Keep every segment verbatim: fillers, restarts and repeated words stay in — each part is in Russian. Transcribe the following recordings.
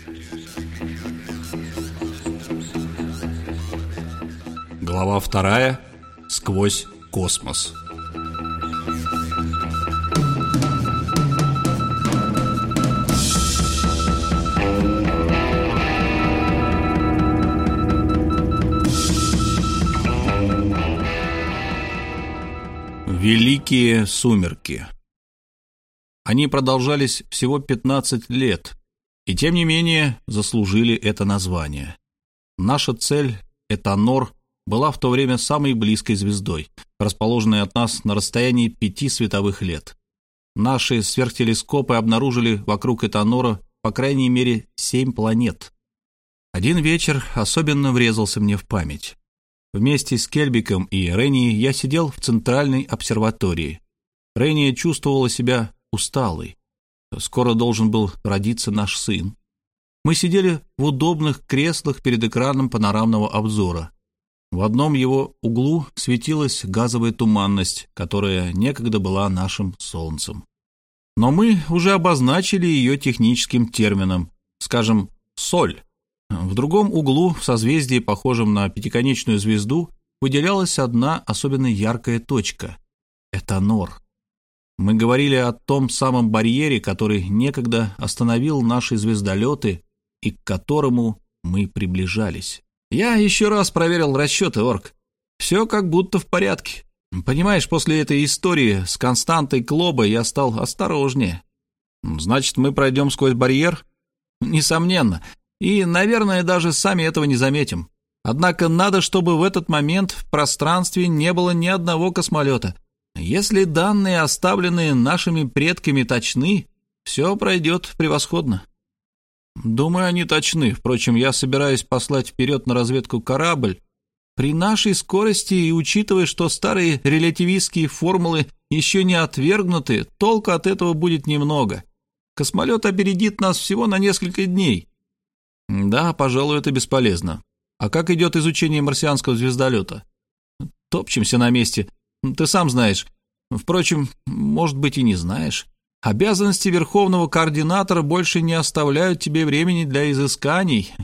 Глава вторая. Сквозь космос. Великие сумерки. Они продолжались всего пятнадцать лет, и тем не менее заслужили это название. Наша цель, Этанор, была в то время самой близкой звездой, расположенной от нас на расстоянии пяти световых лет. Наши сверхтелескопы обнаружили вокруг Этанора по крайней мере семь планет. Один вечер особенно врезался мне в память. Вместе с Кельбиком и Ренни я сидел в центральной обсерватории. Ренни чувствовала себя усталой. Скоро должен был родиться наш сын. Мы сидели в удобных креслах перед экраном панорамного обзора. В одном его углу светилась газовая туманность, которая некогда была нашим солнцем. Но мы уже обозначили ее техническим термином, скажем, соль. В другом углу, в созвездии, похожем на пятиконечную звезду, выделялась одна особенно яркая точка — Этанор. Мы говорили о том самом барьере, который некогда остановил наши звездолеты и к которому мы приближались. Я еще раз проверил расчеты, Орк. Все как будто в порядке. Понимаешь, после этой истории с константой Клоба я стал осторожнее. Значит, мы пройдем сквозь барьер? Несомненно. И, наверное, даже сами этого не заметим. Однако надо, чтобы в этот момент в пространстве не было ни одного космолета. Если данные, оставленные нашими предками, точны, все пройдет превосходно. Думаю, они точны. Впрочем, я собираюсь послать вперед на разведку корабль. При нашей скорости и учитывая, что старые релятивистские формулы еще не отвергнуты, толка от этого будет немного. Космолет опередит нас всего на несколько дней. Да, пожалуй, это бесполезно. А как идет изучение марсианского звездолета? Топчемся на месте. Ты сам знаешь. Впрочем, может быть, и не знаешь. Обязанности верховного координатора больше не оставляют тебе времени для изысканий.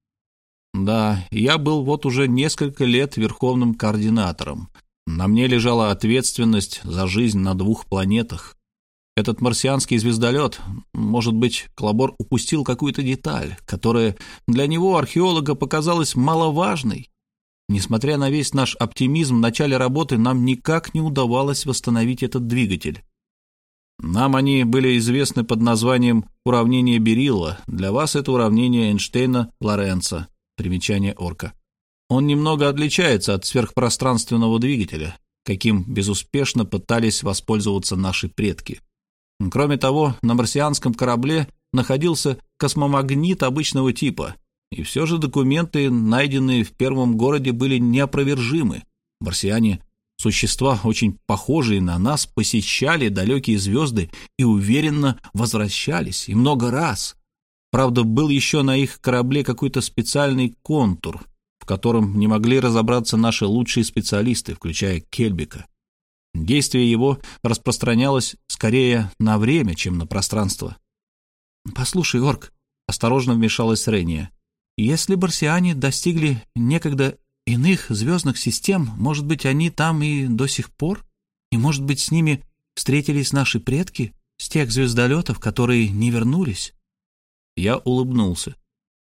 Да, я был вот уже несколько лет верховным координатором. На мне лежала ответственность за жизнь на двух планетах. Этот марсианский звездолет, может быть, Клобор упустил какую-то деталь, которая для него, археолога, показалась маловажной. Несмотря на весь наш оптимизм в начале работы, нам никак не удавалось восстановить этот двигатель. Нам они были известны под названием уравнение Берилла. Для вас это уравнение Эйнштейна-Лоренца. Примечание Орка. Он немного отличается от сверхпространственного двигателя, каким безуспешно пытались воспользоваться наши предки. Кроме того, на марсианском корабле находился космомагнит обычного типа, и все же документы, найденные в первом городе, были неопровержимы. Марсиане, существа, очень похожие на нас, посещали далекие звезды и уверенно возвращались, и много раз. Правда, был еще на их корабле какой-то специальный контур, в котором не могли разобраться наши лучшие специалисты, включая Кельбика. Действие его распространялось скорее на время, чем на пространство. «Послушай, Орк», — осторожно вмешалась Ренни, — «если марсиане достигли некогда иных звездных систем, может быть, они там и до сих пор? И, может быть, с ними встретились наши предки, с тех звездолетов, которые не вернулись?» Я улыбнулся.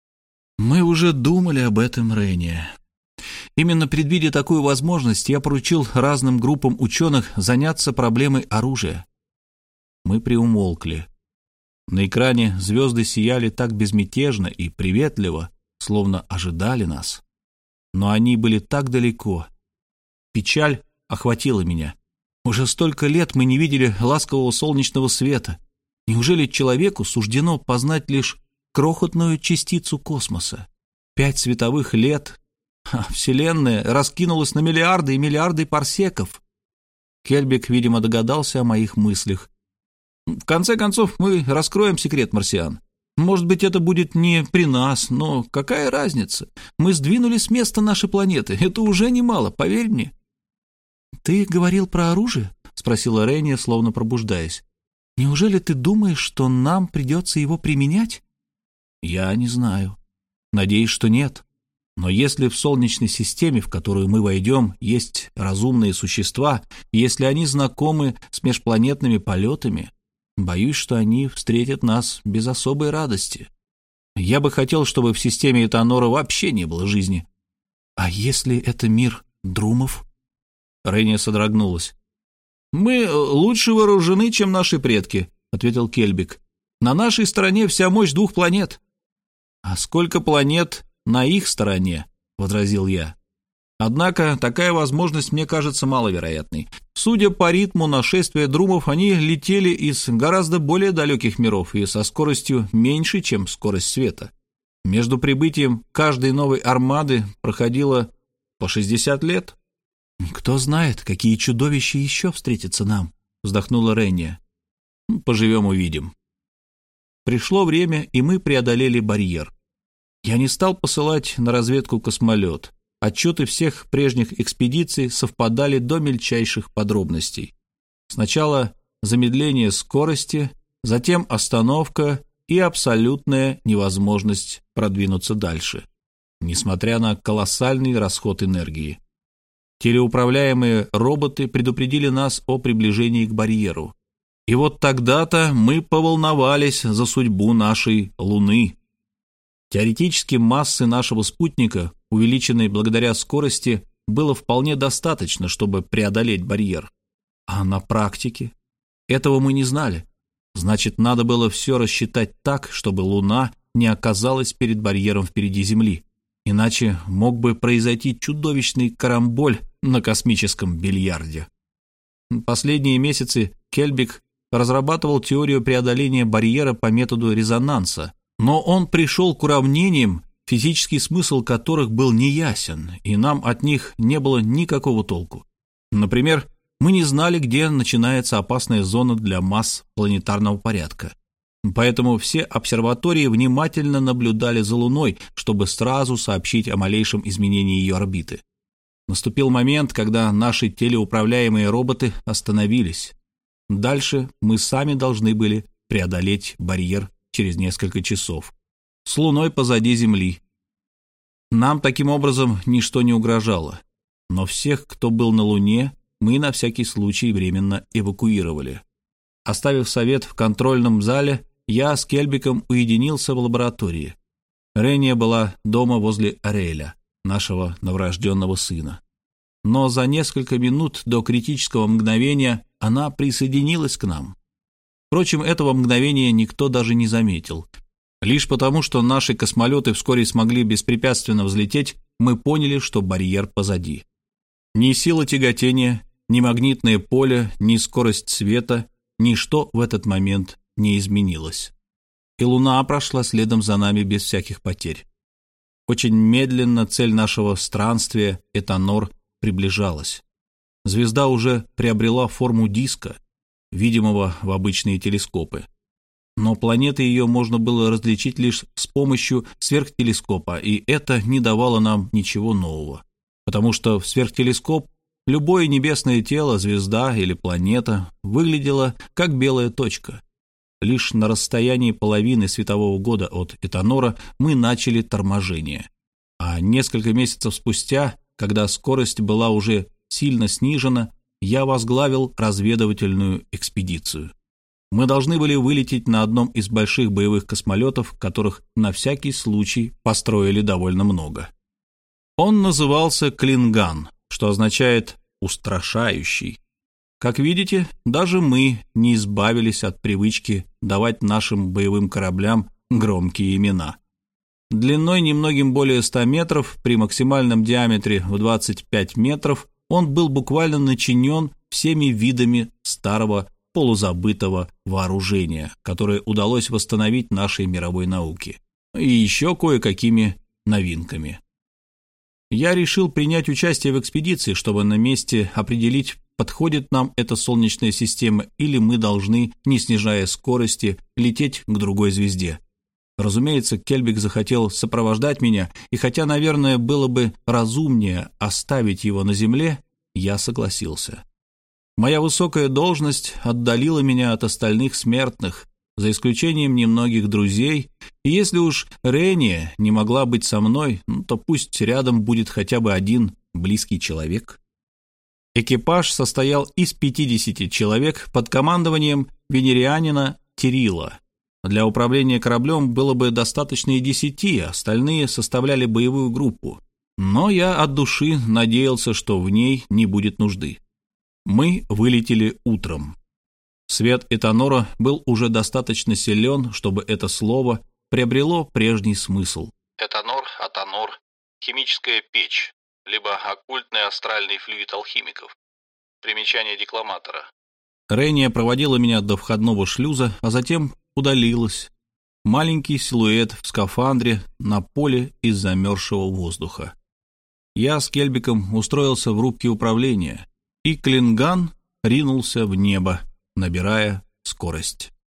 «Мы уже думали об этом, Ренни. Именно предвидя такую возможность, я поручил разным группам ученых заняться проблемой оружия». Мы приумолкли. На экране звезды сияли так безмятежно и приветливо, словно ожидали нас. Но они были так далеко. Печаль охватила меня. Уже столько лет мы не видели ласкового солнечного света. Неужели человеку суждено познать лишь крохотную частицу космоса? Пять световых лет, а Вселенная раскинулась на миллиарды и миллиарды парсеков. Кельбик, видимо, догадался о моих мыслях. В конце концов, мы раскроем секрет марсиан. Может быть, это будет не при нас, но какая разница? Мы сдвинули с места нашей планеты. Это уже немало, поверь мне. «Ты говорил про оружие?» — спросила Ренни, словно пробуждаясь. «Неужели ты думаешь, что нам придется его применять?» Я не знаю. Надеюсь, что нет. Но если в Солнечной системе, в которую мы войдем, есть разумные существа, если они знакомы с межпланетными полетами, боюсь, что они встретят нас без особой радости. Я бы хотел, чтобы в системе Этанора вообще не было жизни. А если это мир друмов? Рейния содрогнулась. «Мы лучше вооружены, чем наши предки», — ответил Кельбик. «На нашей стороне вся мощь двух планет». «А сколько планет на их стороне?» — возразил я. Однако такая возможность мне кажется маловероятной. Судя по ритму нашествия друмов, они летели из гораздо более далеких миров и со скоростью меньше, чем скорость света. Между прибытием каждой новой армады проходило по шестьдесят лет. «Кто знает, какие чудовища еще встретятся нам», — вздохнула Рейния. «Поживем, увидим». Пришло время, и мы преодолели барьер. Я не стал посылать на разведку космолет. Отчеты всех прежних экспедиций совпадали до мельчайших подробностей. Сначала замедление скорости, затем остановка и абсолютная невозможность продвинуться дальше, несмотря на колоссальный расход энергии. Телеуправляемые роботы предупредили нас о приближении к барьеру. И вот тогда-то мы поволновались за судьбу нашей Луны. Теоретически массы нашего спутника, увеличенной благодаря скорости, было вполне достаточно, чтобы преодолеть барьер. А на практике? Этого мы не знали. Значит, надо было все рассчитать так, чтобы Луна не оказалась перед барьером впереди Земли. Иначе мог бы произойти чудовищный карамболь на космическом бильярде. Последние месяцы Кельбик разрабатывал теорию преодоления барьера по методу резонанса, но он пришел к уравнениям, физический смысл которых был неясен, и нам от них не было никакого толку. Например, мы не знали, где начинается опасная зона для масс планетарного порядка. Поэтому все обсерватории внимательно наблюдали за Луной, чтобы сразу сообщить о малейшем изменении ее орбиты. Наступил момент, когда наши телеуправляемые роботы остановились. Дальше мы сами должны были преодолеть барьер через несколько часов, с Луной позади Земли. Нам таким образом ничто не угрожало, но всех, кто был на Луне, мы на всякий случай временно эвакуировали. Оставив совет в контрольном зале, я с Кельбиком уединился в лаборатории. Рейния была дома возле Ариэля, нашего новорожденного сына. Но за несколько минут до критического мгновения она присоединилась к нам. Впрочем, этого мгновения никто даже не заметил. Лишь потому, что наши космолеты вскоре смогли беспрепятственно взлететь, мы поняли, что барьер позади. Ни сила тяготения, ни магнитное поле, ни скорость света, ничто в этот момент не изменилось. И Луна прошла следом за нами без всяких потерь. Очень медленно цель нашего странствия, Этанор, приближалась. Звезда уже приобрела форму диска, видимого в обычные телескопы. Но планеты ее можно было различить лишь с помощью сверхтелескопа, и это не давало нам ничего нового. Потому что в сверхтелескоп любое небесное тело, звезда или планета выглядело как белая точка. Лишь на расстоянии половины светового года от Этанора мы начали торможение. А несколько месяцев спустя, когда скорость была уже сильно снижена, я возглавил разведывательную экспедицию. Мы должны были вылететь на одном из больших боевых космолетов, которых на всякий случай построили довольно много. Он назывался «Клинган», что означает «устрашающий». Как видите, даже мы не избавились от привычки давать нашим боевым кораблям громкие имена. Длиной немногим более ста метров, при максимальном диаметре в двадцать пять метров, он был буквально начинен всеми видами старого полузабытого вооружения, которое удалось восстановить нашей мировой науке, и еще кое-какими новинками. Я решил принять участие в экспедиции, чтобы на месте определить, подходит нам эта Солнечная система или мы должны, не снижая скорости, лететь к другой звезде. Разумеется, Кельбик захотел сопровождать меня, и хотя, наверное, было бы разумнее оставить его на Земле, я согласился. Моя высокая должность отдалила меня от остальных смертных, за исключением немногих друзей, И если уж Рения не могла быть со мной, ну, то пусть рядом будет хотя бы один близкий человек. Экипаж состоял из пятидесяти человек под командованием венерианина Тирила. Для управления кораблем было бы достаточно и десяти, остальные составляли боевую группу. Но я от души надеялся, что в ней не будет нужды. Мы вылетели утром. Свет Этанора был уже достаточно силен, чтобы это слово приобрело прежний смысл. Этанор, атанор, химическая печь, либо оккультный астральный флюид алхимиков. Примечание декламатора. Рения проводила меня до входного шлюза, а затем удалилась. Маленький силуэт в скафандре на поле из замерзшего воздуха. Я с Кельбиком устроился в рубке управления, и Клинган ринулся в небо, набирая скорость.